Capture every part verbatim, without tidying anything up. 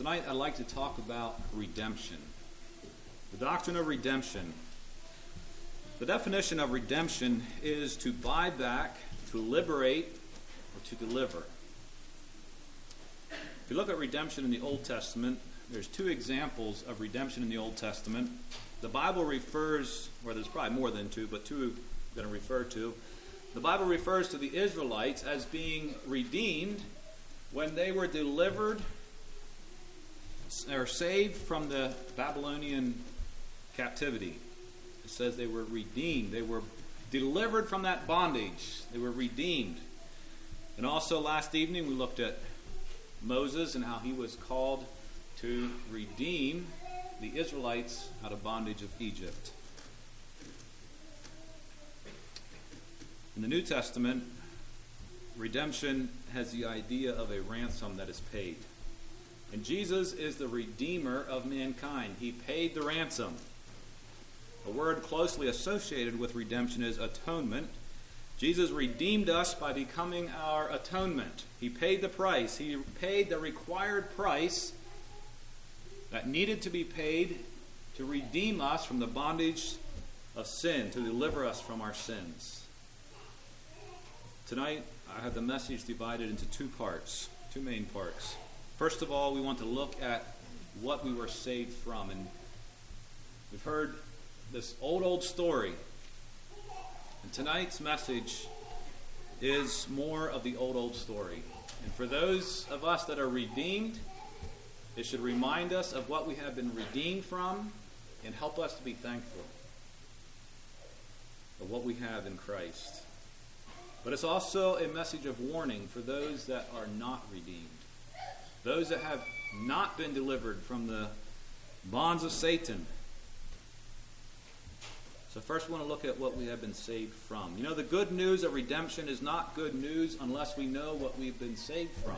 Tonight I'd like to talk about redemption. The doctrine of redemption. The definition of redemption is to buy back, to liberate, or to deliver. If you look at redemption in the Old Testament, there's two examples of redemption in the Old Testament. The Bible refers, or there's probably more than two, but two I'm going to refer to. The Bible refers to the Israelites as being redeemed when they were delivered or saved from the Babylonian captivity. It says they were redeemed. They were delivered from that bondage. They were redeemed. And also last evening we looked at Moses and how he was called to redeem the Israelites out of bondage of Egypt. In the New Testament, redemption has the idea of a ransom that is paid. And Jesus is the Redeemer of mankind. He paid the ransom. A word closely associated with redemption is atonement. Jesus redeemed us by becoming our atonement. He paid the price. He paid the required price that needed to be paid to redeem us from the bondage of sin, to deliver us from our sins. Tonight, I have the message divided into two parts, two main parts. First of all, we want to look at what we were saved from. And we've heard this old, old story. And tonight's message is more of the old, old story. And for those of us that are redeemed, it should remind us of what we have been redeemed from and help us to be thankful of what we have in Christ. But it's also a message of warning for those that are not redeemed. Those that have not been delivered from the bonds of Satan. So first we want to look at what we have been saved from. You know, the good news of redemption is not good news unless we know what we've been saved from.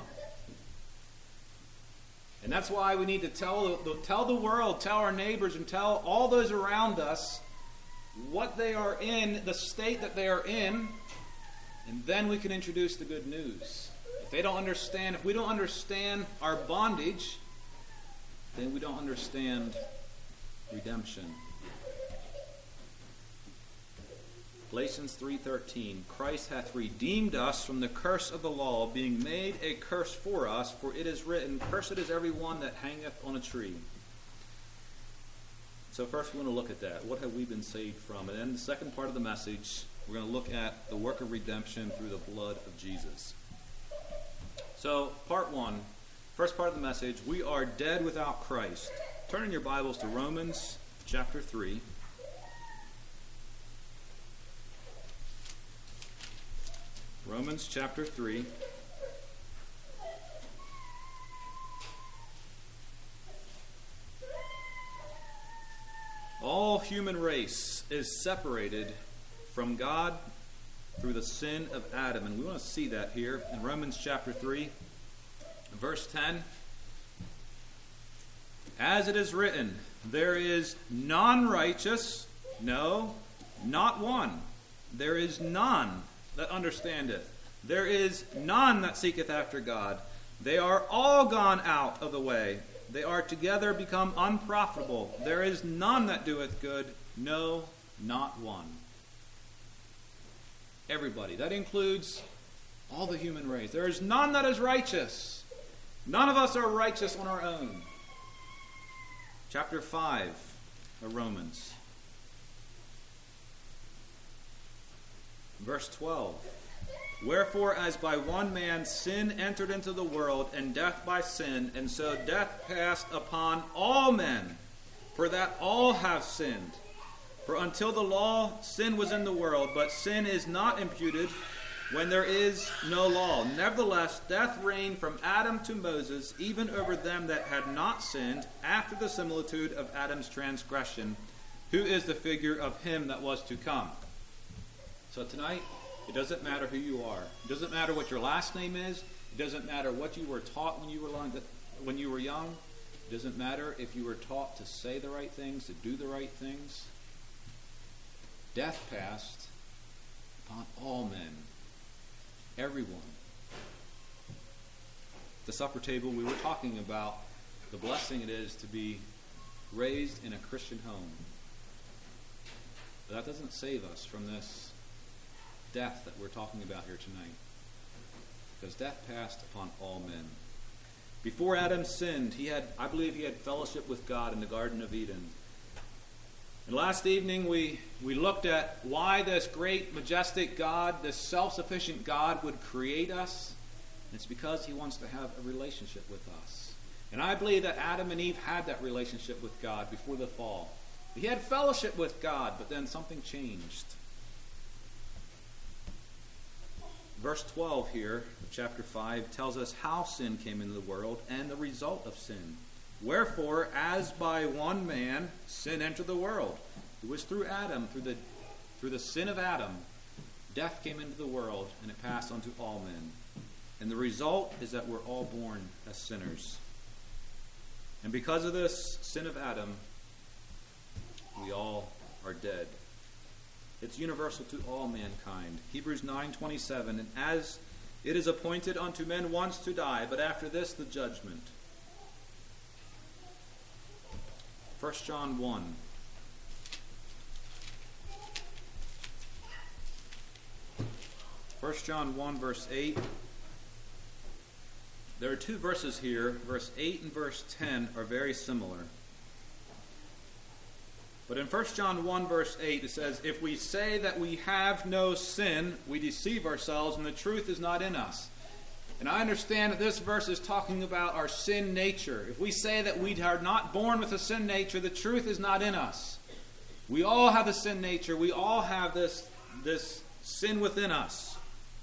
And that's why we need to tell the, tell the world, tell our neighbors, and tell all those around us what they are in, the state that they are in, and then we can introduce the good news. If they don't understand, if we don't understand our bondage, then we don't understand redemption. Galatians three thirteen, Christ hath redeemed us from the curse of the law, being made a curse for us, for it is written, Cursed is every one that hangeth on a tree. So first we want to look at that. What have we been saved from? And then the second part of the message, we're going to look at the work of redemption through the blood of Jesus. So, part one, first part of the message, we are dead without Christ. Turn in your Bibles to Romans chapter three. Romans chapter three. All human race is separated from God through the sin of Adam. And we want to see that here in Romans chapter three, verse ten. As it is written, there is none righteous, no, not one. There is none that understandeth. There is none that seeketh after God. They are all gone out of the way. They are together become unprofitable. There is none that doeth good, no, not one. Everybody. That includes all the human race. There is none that is righteous. None of us are righteous on our own. Chapter five of Romans. Verse twelve. Wherefore, as by one man sin entered into the world, and death by sin, and so death passed upon all men, for that all have sinned. For until the law, sin was in the world, but sin is not imputed when there is no law. Nevertheless, death reigned from Adam to Moses, even over them that had not sinned, after the similitude of Adam's transgression, who is the figure of him that was to come. So tonight, it doesn't matter who you are. It doesn't matter what your last name is. It doesn't matter what you were taught when you were when you were young. It doesn't matter if you were taught to say the right things, to do the right things. Death passed upon all men, everyone. At the supper table, we were talking about the blessing it is to be raised in a Christian home. But that doesn't save us from this death that we're talking about here tonight. Because death passed upon all men. Before Adam sinned, he had, I believe he had fellowship with God in the Garden of Eden. And last evening we, we looked at why this great, majestic God, this self-sufficient God would create us. And it's because he wants to have a relationship with us. And I believe that Adam and Eve had that relationship with God before the fall. He had fellowship with God, but then something changed. Verse twelve here of chapter five tells us how sin came into the world and the result of sin. Wherefore, as by one man sin entered the world. It was through Adam, through the through the sin of Adam, death came into the world, and it passed on to all men. And the result is that we're all born as sinners. And because of this sin of Adam, we all are dead. It's universal to all mankind. Hebrews nine twenty-seven, and as it is appointed unto men once to die, but after this the judgment. First John one. First John one, verse eight. There are two verses here. Verse eight and verse ten are very similar. But in First John one, verse eight, it says, if we say that we have no sin, we deceive ourselves, and the truth is not in us. And I understand that this verse is talking about our sin nature. If we say that we are not born with a sin nature, the truth is not in us. We all have a sin nature. We all have this, this sin within us.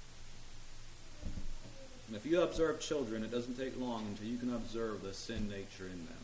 And if you observe children, it doesn't take long until you can observe the sin nature in them.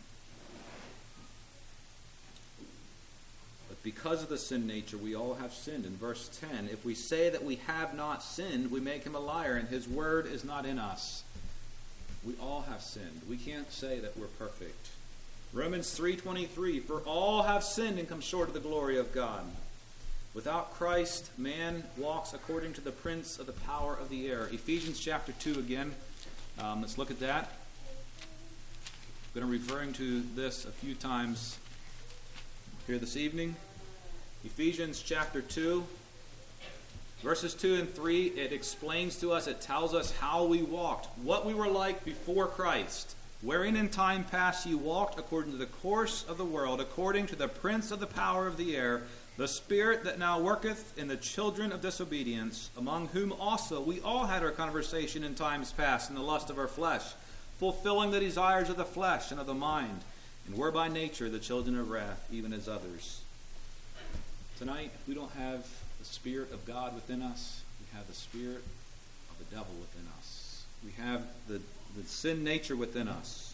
But because of the sin nature, we all have sinned. In verse ten, if we say that we have not sinned, we make him a liar, and his word is not in us. We all have sinned. We can't say that we're perfect. Romans three twenty-three, for all have sinned and come short of the glory of God. Without Christ, man walks according to the prince of the power of the air. Ephesians chapter two again. Um, let's look at that. I'm going to be referring to this a few times here this evening. Ephesians chapter two, verses two and three, it explains to us, it tells us how we walked, what we were like before Christ, wherein in time past ye walked according to the course of the world, according to the prince of the power of the air, the spirit that now worketh in the children of disobedience, among whom also we all had our conversation in times past in the lust of our flesh, fulfilling the desires of the flesh and of the mind, and were by nature the children of wrath, even as others. Tonight, if we don't have the Spirit of God within us, we have the spirit of the devil within us. We have the, the sin nature within us.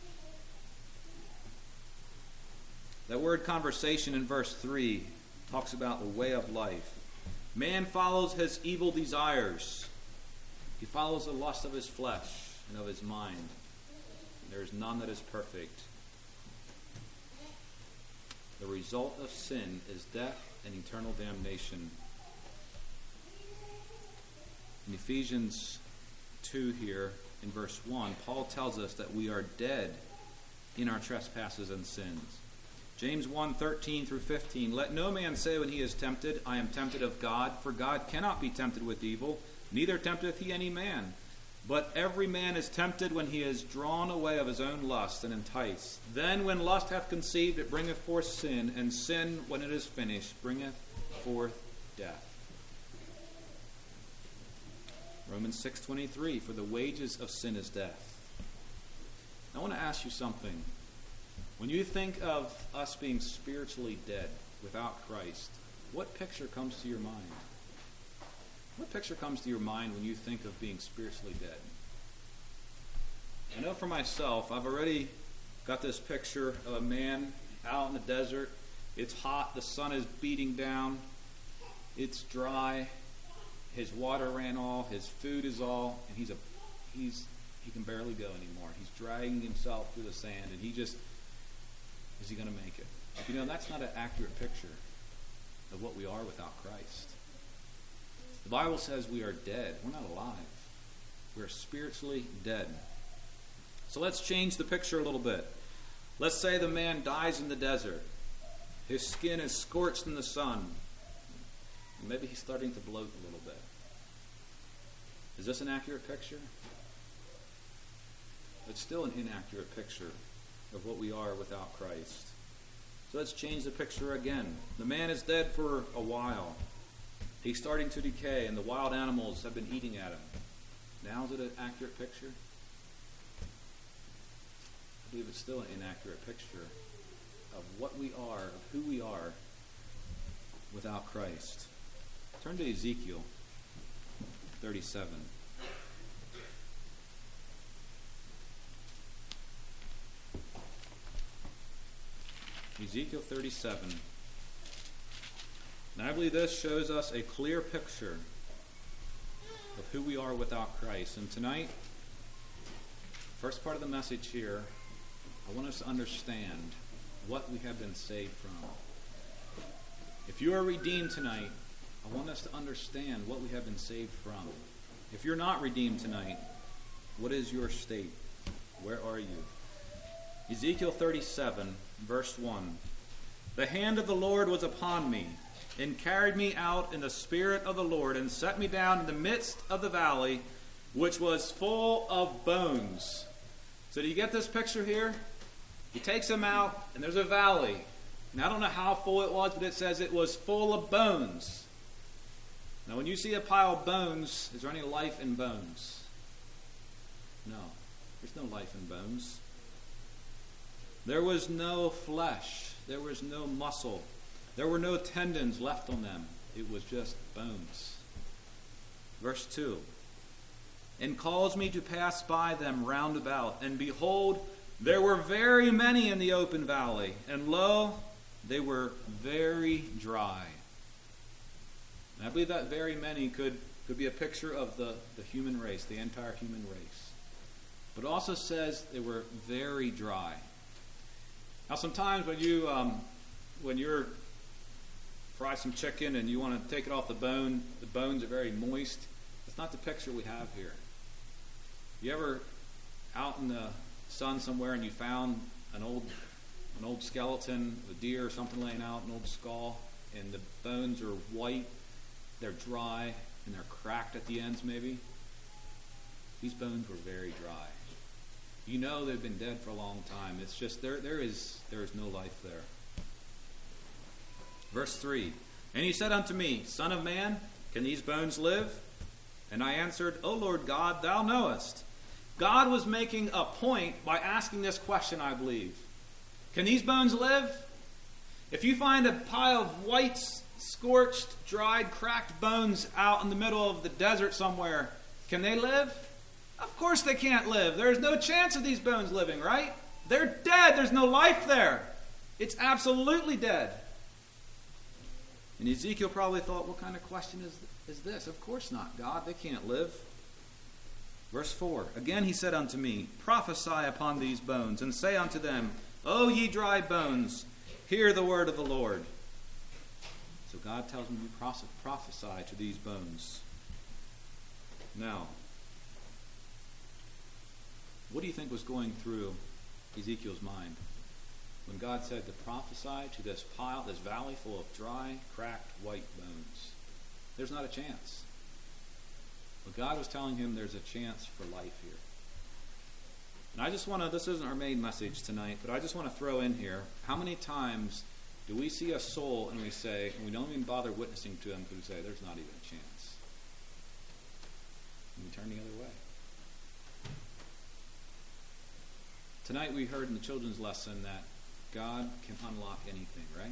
That word conversation in verse three talks about the way of life. Man follows his evil desires. He follows the lust of his flesh and of his mind. There is none that is perfect. The result of sin is death and eternal damnation. In Ephesians two here, in verse one, Paul tells us that we are dead in our trespasses and sins. James one, thirteen through fifteen, let no man say when he is tempted, I am tempted of God, for God cannot be tempted with evil, neither tempteth he any man. But every man is tempted when he is drawn away of his own lust and enticed. Then when lust hath conceived, it bringeth forth sin, and sin, when it is finished, bringeth forth death. Romans six twenty-three, for the wages of sin is death. I want to ask you something. When you think of us being spiritually dead without Christ, what picture comes to your mind? What picture comes to your mind when you think of being spiritually dead? I know for myself, I've already got this picture of a man out in the desert. It's hot, the sun is beating down, it's dry, his water ran all, his food is all, and he's a he's he can barely go anymore. He's dragging himself through the sand, and he just, is he going to make it? You know, that's not an accurate picture of what we are without Christ. The Bible says we are dead. We're not alive. We're spiritually dead. So let's change the picture a little bit. Let's say the man dies in the desert. His skin is scorched in the sun. Maybe he's starting to bloat a little bit. Is this an accurate picture? It's still an inaccurate picture of what we are without Christ. So let's change the picture again. The man is dead for a while. He's starting to decay, and the wild animals have been eating at him. Now is it an accurate picture? I believe it's still an inaccurate picture of what we are, of who we are without Christ. Turn to Ezekiel thirty-seven. Ezekiel thirty-seven. And I believe this shows us a clear picture of who we are without Christ. And tonight, first part of the message here, I want us to understand what we have been saved from. If you are redeemed tonight, I want us to understand what we have been saved from. If you're not redeemed tonight, what is your state? Where are you? Ezekiel thirty-seven, verse one. The hand of the Lord was upon me, and carried me out in the spirit of the Lord, and set me down in the midst of the valley, which was full of bones. So do you get this picture here? He takes him out, and there's a valley. And I don't know how full it was, but it says it was full of bones. Now, when you see a pile of bones, is there any life in bones? No. There's no life in bones. There was no flesh. There was no muscle. There were no tendons left on them. It was just bones. Verse two. And caused me to pass by them round about. And behold, there were very many in the open valley. And lo, they were very dry. And I believe that very many could, could be a picture of the, the human race, the entire human race. But it also says they were very dry. Now sometimes when you um, when you're fry some chicken and you want to take it off the bone, the bones are very moist. That's not the picture we have here. You ever out in the sun somewhere and you found an old an old skeleton, a deer or something laying out, an old skull, and the bones are white, they're dry, and they're cracked at the ends maybe? These bones were very dry. You know they've been dead for a long time. It's just there there is there is no life there. Verse three. And he said unto me, Son of man, can these bones live? And I answered, O Lord God, thou knowest. God was making a point by asking this question, I believe. Can these bones live? If you find a pile of white, scorched, dried, cracked bones out in the middle of the desert somewhere, can they live? Of course they can't live. There's no chance of these bones living, right? They're dead. There's no life there. It's absolutely dead. And Ezekiel probably thought, what kind of question is, is this? Of course not, God. They can't live. Verse four. Again he said unto me, Prophesy upon these bones, and say unto them, O ye dry bones, hear the word of the Lord. So God tells me to prophesy to these bones. Now, what do you think was going through Ezekiel's mind when God said to prophesy to this pile, this valley full of dry, cracked, white bones? There's not a chance. But God was telling him there's a chance for life here. And I just want to, this isn't our main message tonight, but I just want to throw in here, how many times do we see a soul and we say, and we don't even bother witnessing to them because we say, there's not even a chance. And we turn the other way. Tonight we heard in the children's lesson that God can unlock anything, right?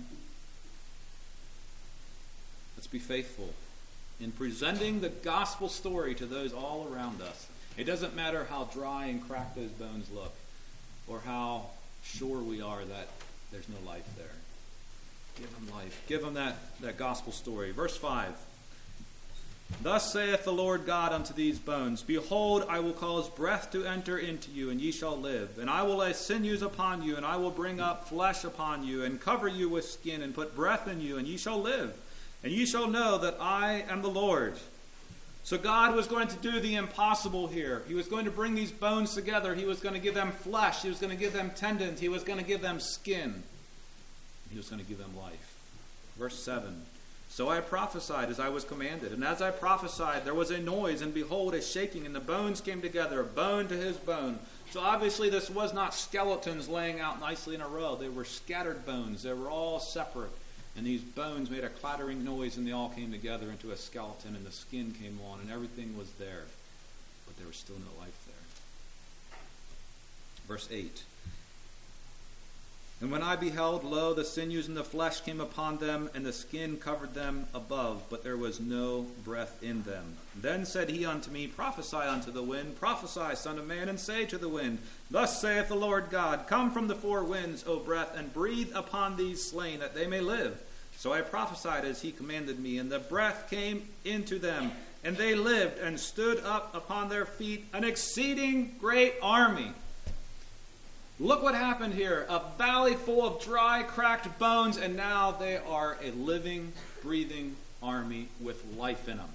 Let's be faithful in presenting the gospel story to those all around us. It doesn't matter how dry and cracked those bones look or how sure we are that there's no life there. Give them life. Give them that, that gospel story. Verse five. Thus saith the Lord God unto these bones, Behold, I will cause breath to enter into you, and ye shall live. And I will lay sinews upon you, and I will bring up flesh upon you, and cover you with skin, and put breath in you, and ye shall live. And ye shall know that I am the Lord. So God was going to do the impossible here. He was going to bring these bones together. He was going to give them flesh. He was going to give them tendons. He was going to give them skin. He was going to give them life. Verse seven. So I prophesied as I was commanded. And as I prophesied, there was a noise, and behold, a shaking, and the bones came together, bone to his bone. So obviously this was not skeletons laying out nicely in a row. They were scattered bones. They were all separate. And these bones made a clattering noise, and they all came together into a skeleton, and the skin came on, and everything was there. But there was still no life there. Verse eight. And when I beheld, lo, the sinews and the flesh came upon them, and the skin covered them above, but there was no breath in them. Then said he unto me, Prophesy unto the wind, prophesy, son of man, and say to the wind, Thus saith the Lord God, Come from the four winds, O breath, and breathe upon these slain, that they may live. So I prophesied as he commanded me, and the breath came into them, and they lived, and stood up upon their feet, an exceeding great army. Look what happened here. A valley full of dry, cracked bones, and now they are a living, breathing army with life in them.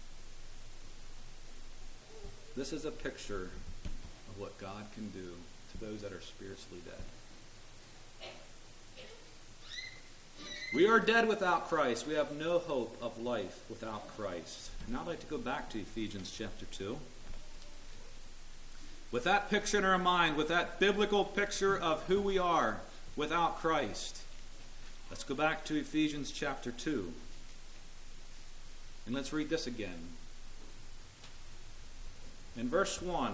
This is a picture of what God can do to those that are spiritually dead. We are dead without Christ. We have no hope of life without Christ. Now I'd like to go back to Ephesians chapter two. With that picture in our mind, with that biblical picture of who we are without Christ, let's go back to Ephesians chapter two. And let's read this again. In verse one,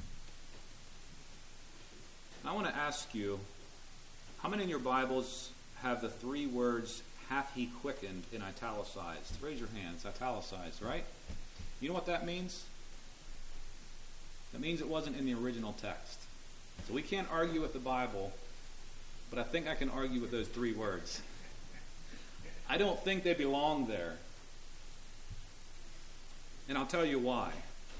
I want to ask you, how many in your Bibles have the three words, hath he quickened, in italicized? Raise your hands. Italicized, right? You know what that means? That means it wasn't in the original text. So we can't argue with the Bible, but I think I can argue with those three words. I don't think they belong there. And I'll tell you why.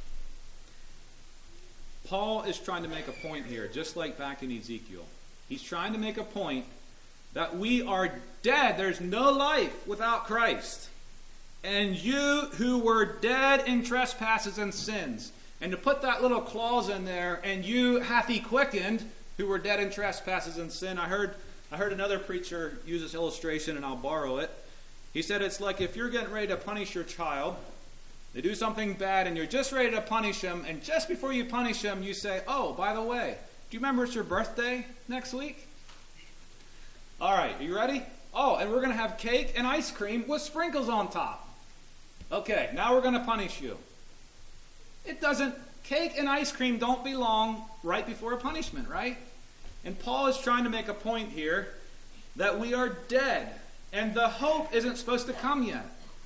Paul is trying to make a point here, just like back in Ezekiel. He's trying to make a point that we are dead. There's no life without Christ. And you who were dead in trespasses and sins. And to put that little clause in there, and you hath he quickened, who were dead in trespasses and sin. I heard I heard another preacher use this illustration, and I'll borrow it. He said it's like if you're getting ready to punish your child. They do something bad, and you're just ready to punish them, and just before you punish them, you say, oh, by the way, do you remember it's your birthday next week? All right, are you ready? Oh, and we're going to have cake and ice cream with sprinkles on top. Okay, now we're going to punish you. It doesn't, cake and ice cream don't belong right before a punishment, right? And Paul is trying to make a point here that we are dead, and the hope isn't supposed to come yet.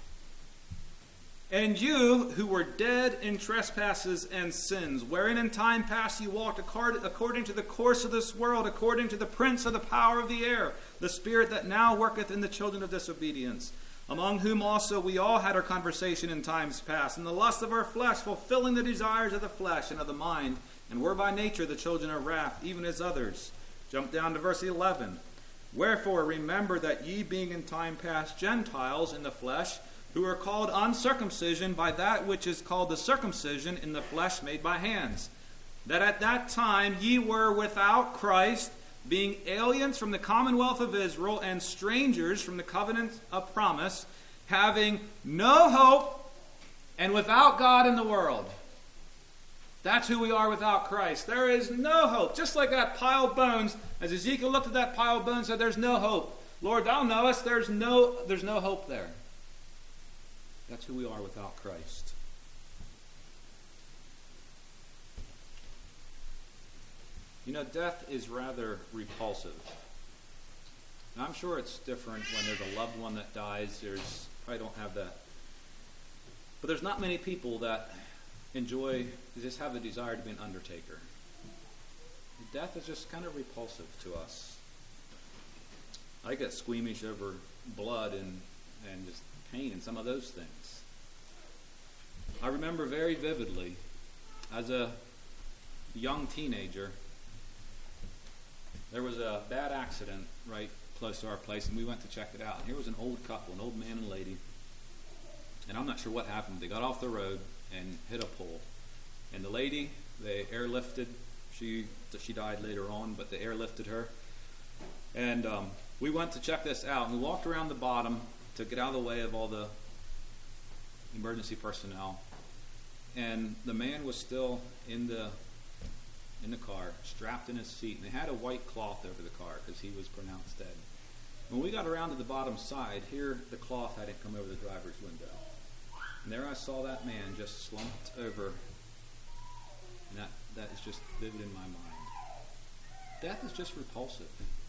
And you who were dead in trespasses and sins, wherein in time past you walked according to the course of this world, according to the prince of the power of the air, the spirit that now worketh in the children of disobedience, among whom also we all had our conversation in times past, in the lust of our flesh, fulfilling the desires of the flesh and of the mind, and were by nature the children of wrath, even as others. Jump down to verse eleven. Wherefore remember that ye being in time past Gentiles in the flesh, who are called uncircumcision by that which is called the circumcision in the flesh made by hands, that at that time ye were without Christ, being aliens from the commonwealth of Israel and strangers from the covenant of promise, having no hope and without God in the world. That's who we are without Christ. There is no hope. Just like that pile of bones, as Ezekiel looked at that pile of bones and said, there's no hope. Lord, thou knowest there's no, there's no hope there. That's who we are without Christ. You know, death is rather repulsive. Now, I'm sure it's different when there's a loved one that dies. There's probably don't have that. But there's not many people that enjoy, just have the desire to be an undertaker. Death is just kind of repulsive to us. I get squeamish over blood and, and just pain and some of those things. I remember very vividly, as a young teenager, there was a bad accident right close to our place, and we went to check it out. And here was an old couple, an old man and lady, and I'm not sure what happened. They got off the road, and hit a pole. And the lady, they airlifted. She she died later on, but they airlifted her. And um, we went to check this out, and we walked around the bottom to get out of the way of all the emergency personnel. And the man was still in the in the car, strapped in his seat, and they had a white cloth over the car because he was pronounced dead. When we got around to the bottom side, here the cloth hadn't come over the driver's window. And there I saw that man just slumped over, and that, that is just vivid in my mind. Death is just repulsive.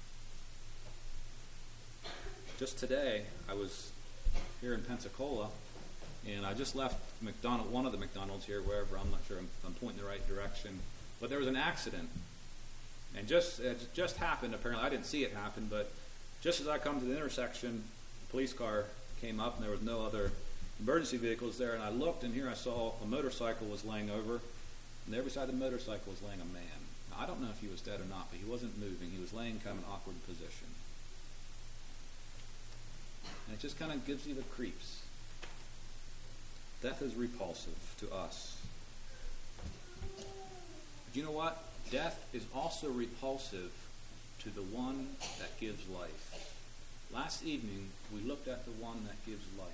Just today, I was here in Pensacola, and I just left McDonald, one of the McDonald's here, wherever, I'm not sure if I'm pointing the right direction, but there was an accident. And just it just happened, apparently. I didn't see it happen, but just as I come to the intersection, a police car came up, and there was no other emergency vehicles there, and I looked, and here I saw a motorcycle was laying over, and there beside the motorcycle was laying a man. Now, I don't know if he was dead or not, but he wasn't moving. He was laying kind of an awkward position. And it just kind of gives you the creeps. Death is repulsive to us. But you know what? Death is also repulsive to the one that gives life. Last evening, we looked at the one that gives life.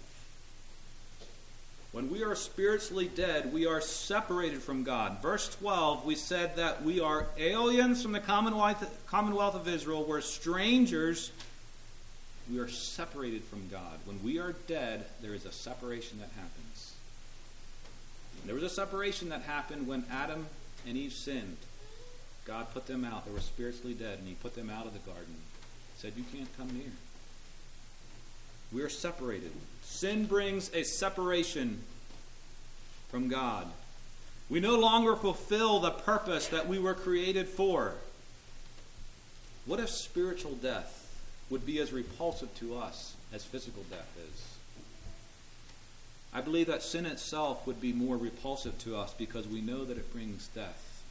When we are spiritually dead, we are separated from God. Verse twelve, we said that we are aliens from the Commonwealth, Commonwealth of Israel. We're strangers. We are separated from God. When we are dead, there is a separation that happens. There was a separation that happened when Adam and Eve sinned. God put them out. They were spiritually dead, and he put them out of the garden. He said, you can't come near. We are separated. Sin brings a separation from God. We no longer fulfill the purpose that we were created for. What if spiritual death would be as repulsive to us as physical death is? I believe that sin itself would be more repulsive to us because we know that it brings death.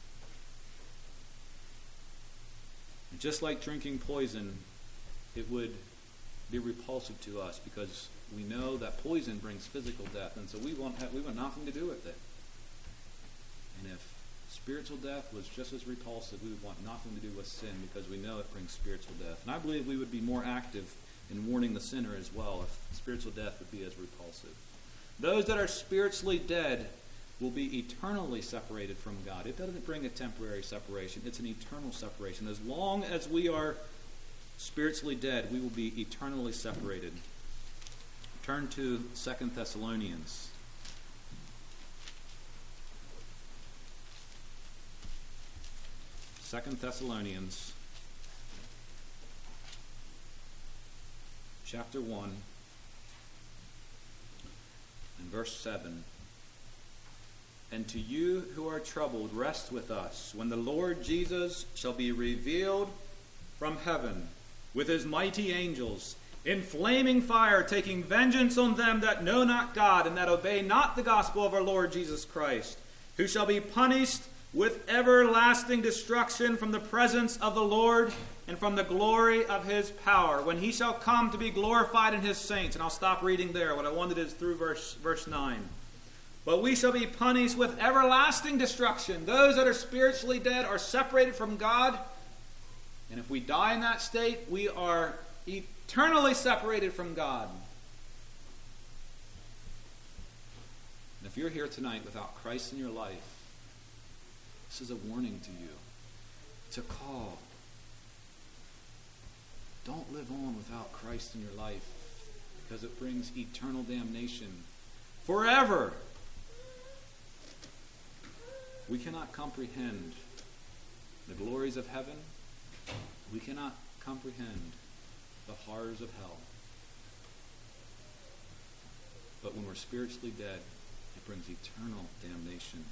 And just like drinking poison, it would be repulsive to us because we know that poison brings physical death, and so we want have, we want nothing to do with it. And if spiritual death was just as repulsive, we would want nothing to do with sin because we know it brings spiritual death. And I believe we would be more active in warning the sinner as well if spiritual death would be as repulsive. Those that are spiritually dead will be eternally separated from God. It doesn't bring a temporary separation. It's an eternal separation. As long as we are spiritually dead, we will be eternally separated. Turn to Second Thessalonians. Second Thessalonians, chapter one, and verse seven. And to you who are troubled, rest with us, when the Lord Jesus shall be revealed from heaven with his mighty angels, in flaming fire, taking vengeance on them that know not God, and that obey not the gospel of our Lord Jesus Christ, who shall be punished with everlasting destruction from the presence of the Lord and from the glory of his power, when he shall come to be glorified in his saints. And I'll stop reading there. What I wanted is through verse, verse nine. But we shall be punished with everlasting destruction. Those that are spiritually dead are separated from God. And if we die in that state, we are eternally separated from God. And if you're here tonight without Christ in your life, this is a warning to you. It's a call. Don't live on without Christ in your life, because it brings eternal damnation forever. We cannot comprehend the glories of heaven. We cannot comprehend the horrors of hell. But when we're spiritually dead, it brings eternal damnation.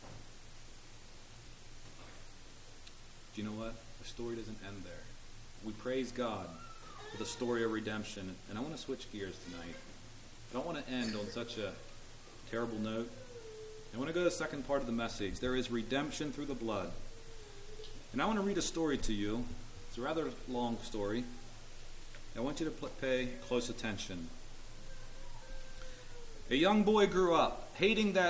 Do you know what? The story doesn't end there. We praise God for the story of redemption. And I want to switch gears tonight. I don't want to end on such a terrible note. I want to go to the second part of the message. There is redemption through the blood. And I want to read a story to you. It's a rather long story. I want you to pay close attention. A young boy grew up, hating that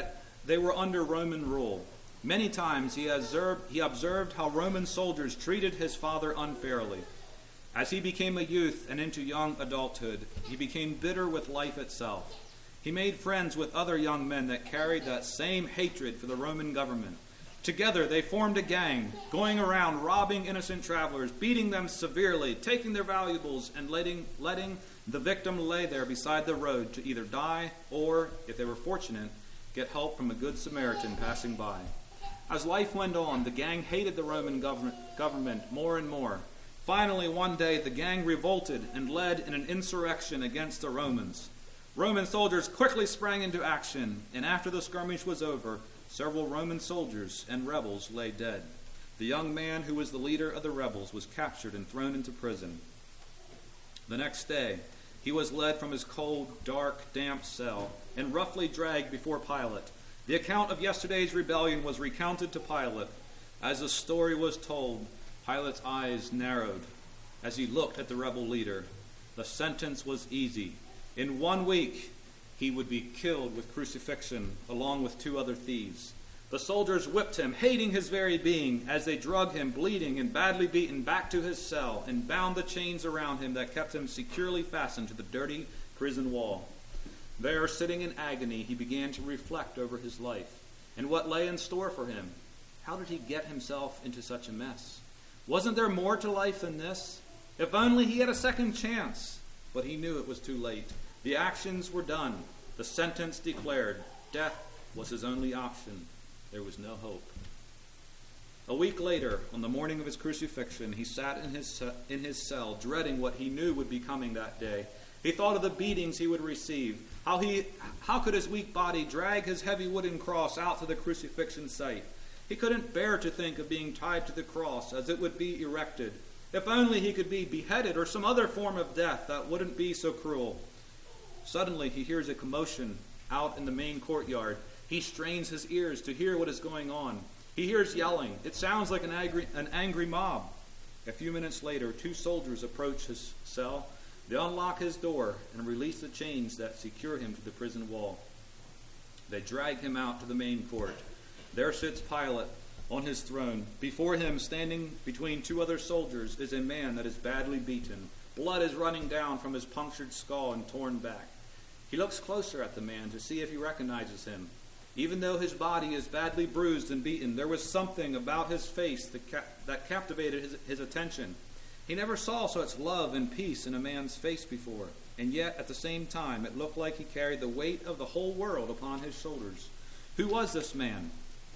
they were under Roman rule. Many times he observed, he observed how Roman soldiers treated his father unfairly. As he became a youth and into young adulthood, he became bitter with life itself. He made friends with other young men that carried that same hatred for the Roman government. Together they formed a gang, going around robbing innocent travelers, beating them severely, taking their valuables, and letting, letting the victim lay there beside the road to either die or, if they were fortunate, get help from a good Samaritan passing by. As life went on, the gang hated the Roman government, government more and more. Finally, one day, the gang revolted and led in an insurrection against the Romans. Roman soldiers quickly sprang into action, and after the skirmish was over, several Roman soldiers and rebels lay dead. The young man who was the leader of the rebels was captured and thrown into prison. The next day, he was led from his cold, dark, damp cell and roughly dragged before Pilate. The account of yesterday's rebellion was recounted to Pilate. As the story was told, Pilate's eyes narrowed as he looked at the rebel leader. The sentence was easy. In one week, he would be killed with crucifixion along with two other thieves. The soldiers whipped him, hating his very being, as they drug him, bleeding and badly beaten, back to his cell and bound the chains around him that kept him securely fastened to the dirty prison wall. There, sitting in agony, he began to reflect over his life and what lay in store for him. How did he get himself into such a mess? Wasn't there more to life than this? If only he had a second chance. But he knew it was too late. The actions were done. The sentence declared. Death was his only option. There was no hope. A week later, on the morning of his crucifixion, he sat in his, in his cell, dreading what he knew would be coming that day. He thought of the beatings he would receive. How, he, how could his weak body drag his heavy wooden cross out to the crucifixion site? He couldn't bear to think of being tied to the cross as it would be erected. If only he could be beheaded or some other form of death that wouldn't be so cruel. Suddenly he hears a commotion out in the main courtyard. He strains his ears to hear what is going on. He hears yelling. It sounds like an angry, an angry mob. A few minutes later, two soldiers approach his cell. They unlock his door and release the chains that secure him to the prison wall. They drag him out to the main court. There sits Pilate on his throne. Before him, standing between two other soldiers, is a man that is badly beaten. Blood is running down from his punctured skull and torn back. He looks closer at the man to see if he recognizes him. Even though his body is badly bruised and beaten, there was something about his face that, ca- that captivated his, his attention. He never saw such love and peace in a man's face before, and yet at the same time it looked like he carried the weight of the whole world upon his shoulders. Who was this man?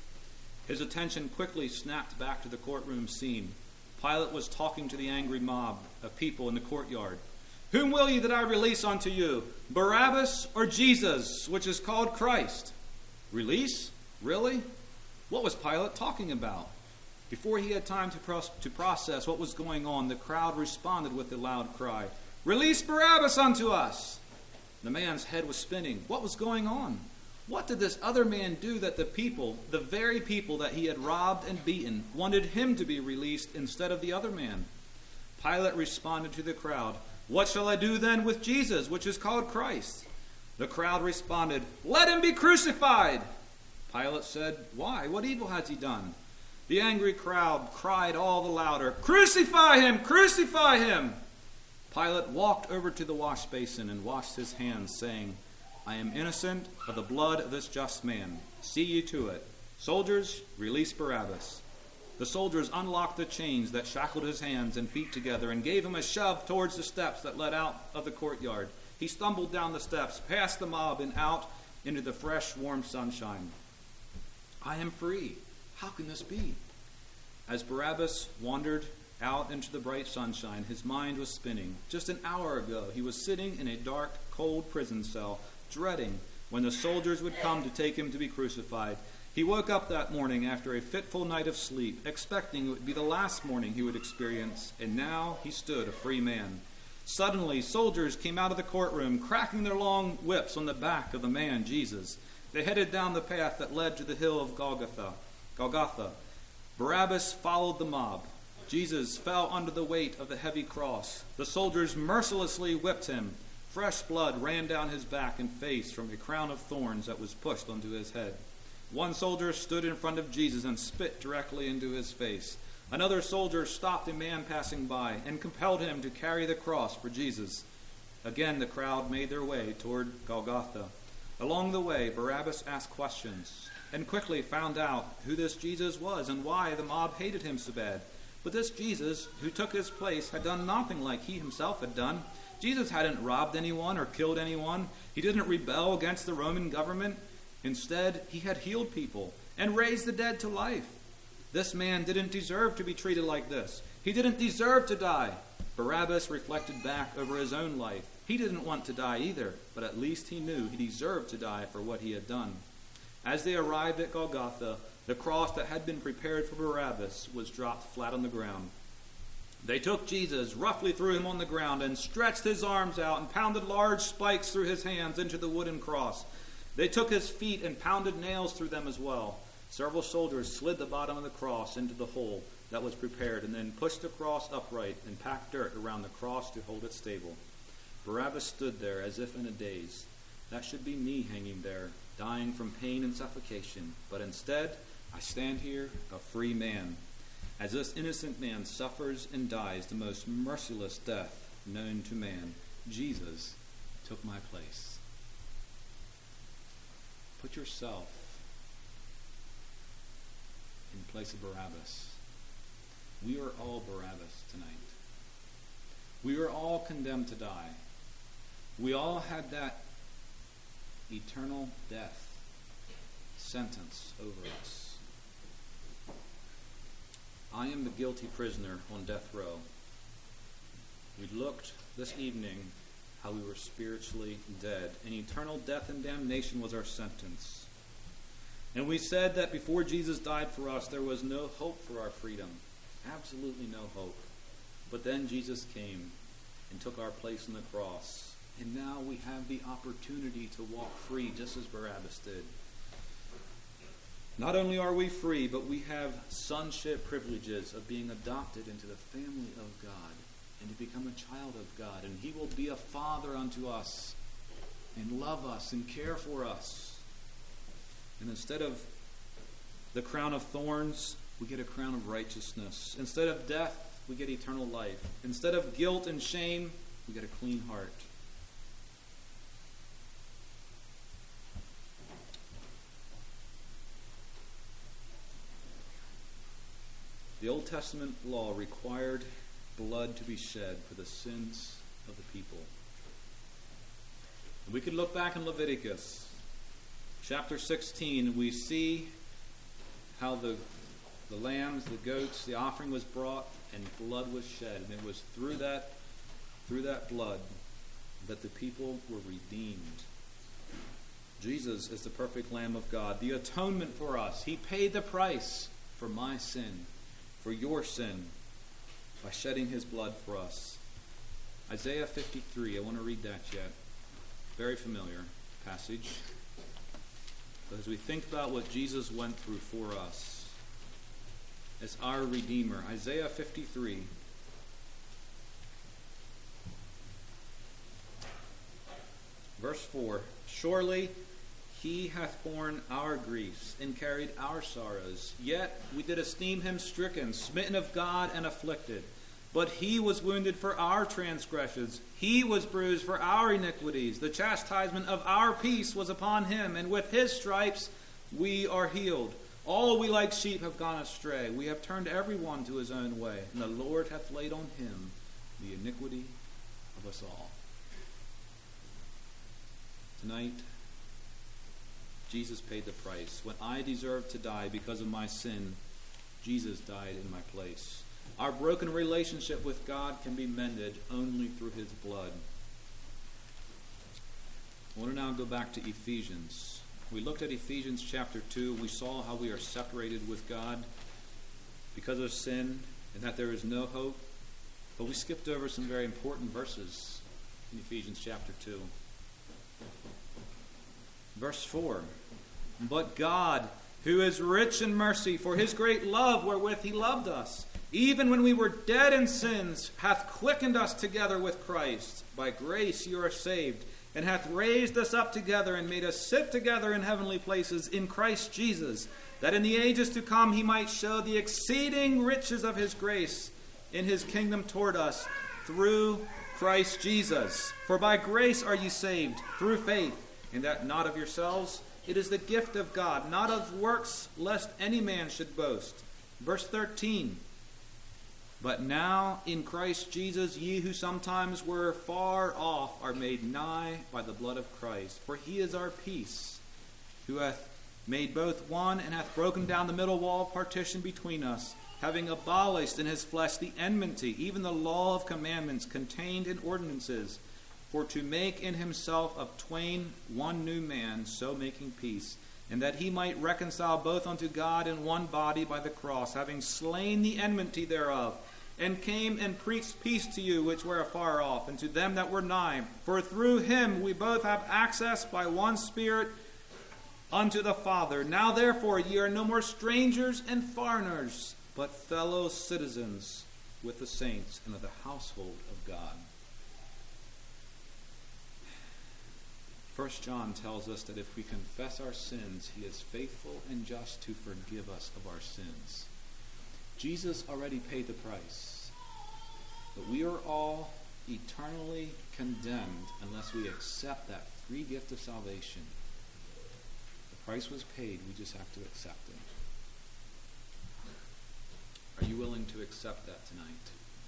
His attention quickly snapped back to the courtroom scene. Pilate was talking to the angry mob of people in the courtyard. Whom will ye that I release unto you, Barabbas or Jesus, which is called Christ? Release? Really? What was Pilate talking about? Before he had time to, pro- to process what was going on, the crowd responded with a loud cry, Release Barabbas unto us! The man's head was spinning. What was going on? What did this other man do that the people, the very people that he had robbed and beaten, wanted him to be released instead of the other man? Pilate responded to the crowd, What shall I do then with Jesus, which is called Christ? The crowd responded, Let him be crucified! Pilate said, Why? What evil has he done? The angry crowd cried all the louder, Crucify him! Crucify him! Pilate walked over to the wash basin and washed his hands, saying, I am innocent of the blood of this just man. See ye to it. Soldiers, release Barabbas. The soldiers unlocked the chains that shackled his hands and feet together and gave him a shove towards the steps that led out of the courtyard. He stumbled down the steps, past the mob, and out into the fresh, warm sunshine. I am free. How can this be? As Barabbas wandered out into the bright sunshine, his mind was spinning. Just an hour ago, he was sitting in a dark, cold prison cell, dreading when the soldiers would come to take him to be crucified. He woke up that morning after a fitful night of sleep, expecting it would be the last morning he would experience, and now he stood a free man. Suddenly, soldiers came out of the courtroom, cracking their long whips on the back of the man, Jesus. They headed down the path that led to the hill of Golgotha. Golgotha. Barabbas followed the mob. Jesus fell under the weight of the heavy cross. The soldiers mercilessly whipped him. Fresh blood ran down his back and face from a crown of thorns that was pushed onto his head. One soldier stood in front of Jesus and spit directly into his face. Another soldier stopped a man passing by and compelled him to carry the cross for Jesus. Again, the crowd made their way toward Golgotha. Along the way, Barabbas asked questions and quickly found out who this Jesus was and why the mob hated him so bad. But this Jesus, who took his place, had done nothing like he himself had done. Jesus hadn't robbed anyone or killed anyone. He didn't rebel against the Roman government. Instead, he had healed people and raised the dead to life. This man didn't deserve to be treated like this. He didn't deserve to die. Barabbas reflected back over his own life. He didn't want to die either, but at least he knew he deserved to die for what he had done. As they arrived at Golgotha, the cross that had been prepared for Barabbas was dropped flat on the ground. They took Jesus, roughly threw him on the ground, and stretched his arms out and pounded large spikes through his hands into the wooden cross. They took his feet and pounded nails through them as well. Several soldiers slid the bottom of the cross into the hole that was prepared and then pushed the cross upright and packed dirt around the cross to hold it stable. Barabbas stood there as if in a daze. That should be me hanging there, dying from pain and suffocation. But instead, I stand here a free man. As this innocent man suffers and dies the most merciless death known to man, Jesus took my place. Put yourself in place of Barabbas. We are all Barabbas tonight. We are all condemned to die. We all had that eternal death sentence over us. I am the guilty prisoner on death row. We looked this evening how we were spiritually dead, and eternal death and damnation was our sentence. And we said that before Jesus died for us, there was no hope for our freedom. Absolutely no hope. But then Jesus came and took our place on the cross. And now we have the opportunity to walk free, just as Barabbas did. Not only are we free, but we have sonship privileges of being adopted into the family of God and to become a child of God. And he will be a father unto us and love us and care for us. And instead of the crown of thorns, we get a crown of righteousness. Instead of death, we get eternal life. Instead of guilt and shame, we get a clean heart. The Old Testament law required blood to be shed for the sins of the people. And we could look back in Leviticus chapter sixteen, and we see how the, the lambs, the goats, the offering was brought, and blood was shed. And it was through that, through that blood that the people were redeemed. Jesus is the perfect Lamb of God, the atonement for us. He paid the price for my sin, for your sin, by shedding his blood for us. Isaiah fifty-three, I want to read that yet. Very familiar passage. But as we think about what Jesus went through for us as our Redeemer, Isaiah fifty-three. Verse four, surely he hath borne our griefs and carried our sorrows. Yet we did esteem him stricken, smitten of God, and afflicted. But he was wounded for our transgressions. He was bruised for our iniquities. The chastisement of our peace was upon him, and with his stripes we are healed. All we like sheep have gone astray. We have turned every one to his own way, and the Lord hath laid on him the iniquity of us all. Tonight, Jesus paid the price. When I deserved to die because of my sin, Jesus died in my place. Our broken relationship with God can be mended only through his blood. I want to now go back to Ephesians. We looked at Ephesians chapter two. We saw how we are separated with God because of sin and that there is no hope. But we skipped over some very important verses in Ephesians chapter two. Verse four. But God, who is rich in mercy, for his great love wherewith he loved us, even when we were dead in sins, hath quickened us together with Christ. By grace you are saved, and hath raised us up together, and made us sit together in heavenly places in Christ Jesus, that in the ages to come he might show the exceeding riches of his grace in his kingdom toward us, through Christ Jesus. For by grace are ye saved, through faith, and that not of yourselves. It is the gift of God, not of works, lest any man should boast. Verse thirteen. But now in Christ Jesus, ye who sometimes were far off are made nigh by the blood of Christ. For he is our peace, who hath made both one, and hath broken down the middle wall of partition between us, having abolished in his flesh the enmity, even the law of commandments contained in ordinances, for to make in himself of twain one new man, so making peace, and that he might reconcile both unto God in one body by the cross, having slain the enmity thereof, and came and preached peace to you which were afar off, and to them that were nigh. For through him we both have access by one Spirit unto the Father. Now therefore ye are no more strangers and foreigners, but fellow citizens with the saints and of the household of God. First John tells us that if we confess our sins, he is faithful and just to forgive us of our sins. Jesus already paid the price, but we are all eternally condemned unless we accept that free gift of salvation. The price was paid, we just have to accept it. Are you willing to accept that tonight?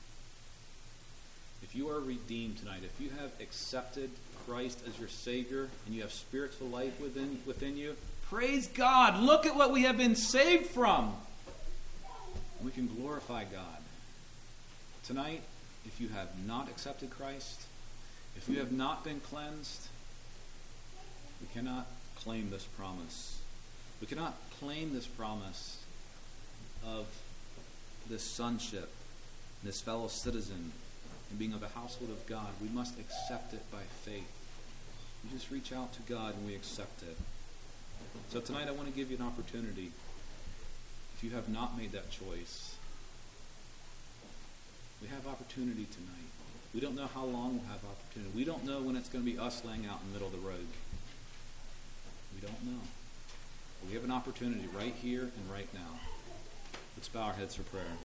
If you are redeemed tonight, if you have accepted Christ as your Savior and you have spiritual life within, within you, praise God! Look at what we have been saved from! We can glorify God. Tonight, if you have not accepted Christ, if you have not been cleansed, we cannot claim this promise. We cannot claim this promise of this sonship, this fellow citizen, and being of the household of God. We must accept it by faith. We just reach out to God and we accept it. So tonight I want to give you an opportunity. If you have not made that choice, we have opportunity tonight. We don't know how long we'll have opportunity. We don't know when it's going to be us laying out in the middle of the road. We don't know. But we have an opportunity right here and right now. Let's bow our heads for prayer.